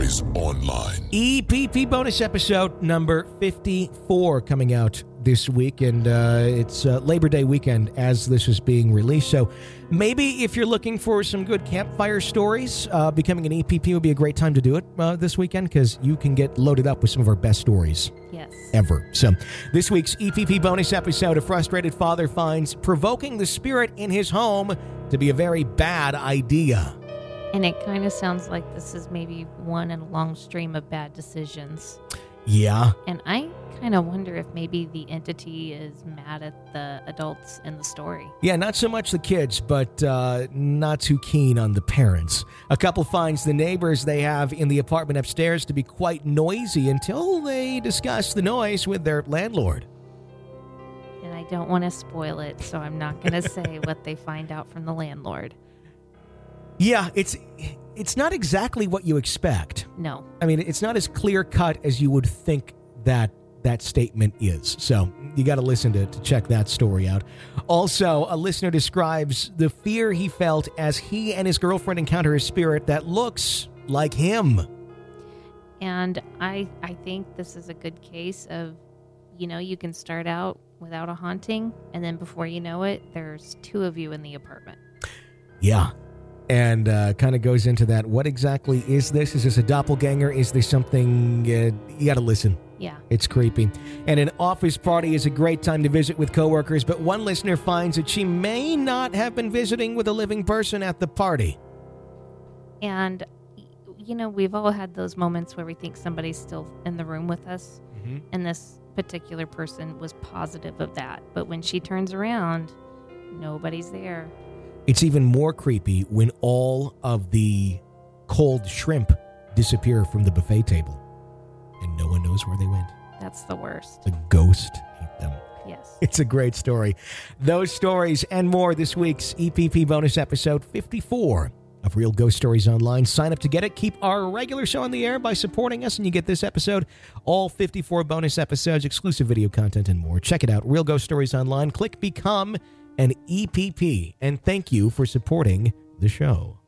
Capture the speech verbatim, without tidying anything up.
Stories Online. E P P bonus episode number fifty-four coming out this week, and uh, it's uh, Labor Day weekend as this is being released. So maybe if you're looking for some good campfire stories, uh, becoming an E P P would be a great time to do it uh, this weekend, because you can get loaded up with some of our best stories. Yes. Ever. So this week's E P P bonus episode, a frustrated father finds provoking the spirit in his home to be a very bad idea. And it kind of sounds like this is maybe one in a long stream of bad decisions. Yeah. And I kind of wonder if maybe the entity is mad at the adults in the story. Yeah, not so much the kids, but uh, not too keen on the parents. A couple finds the neighbors they have in the apartment upstairs to be quite noisy until they discuss the noise with their landlord. And I don't want to spoil it, so I'm not going to say what they find out from the landlord. Yeah, it's it's not exactly what you expect. No. I mean, it's not as clear-cut as you would think that that statement is. So you got to listen to to check that story out. Also, a listener describes the fear he felt as he and his girlfriend encounter a spirit that looks like him. And I I think this is a good case of, you know, you can start out without a haunting, and then before you know it, there's two of you in the apartment. Yeah. And uh, kind of goes into that. What exactly is this? Is this a doppelganger? Is there something? Uh, you got to listen. Yeah. It's creepy. And an office party is a great time to visit with coworkers, but one listener finds that she may not have been visiting with a living person at the party. And, you know, we've all had those moments where we think somebody's still in the room with us. Mm-hmm. And this particular person was positive of that. But when she turns around, nobody's there. It's even more creepy when all of the cold shrimp disappear from the buffet table and no one knows where they went. That's the worst. The ghost ate them. Yes. It's a great story. Those stories and more this week's E P P bonus episode fifty-four of Real Ghost Stories Online. Sign up to get it. Keep our regular show on the air by supporting us, and you get this episode, all fifty-four bonus episodes, exclusive video content, and more. Check it out, Real Ghost Stories Online. Click Become an E P P, and thank you for supporting the show.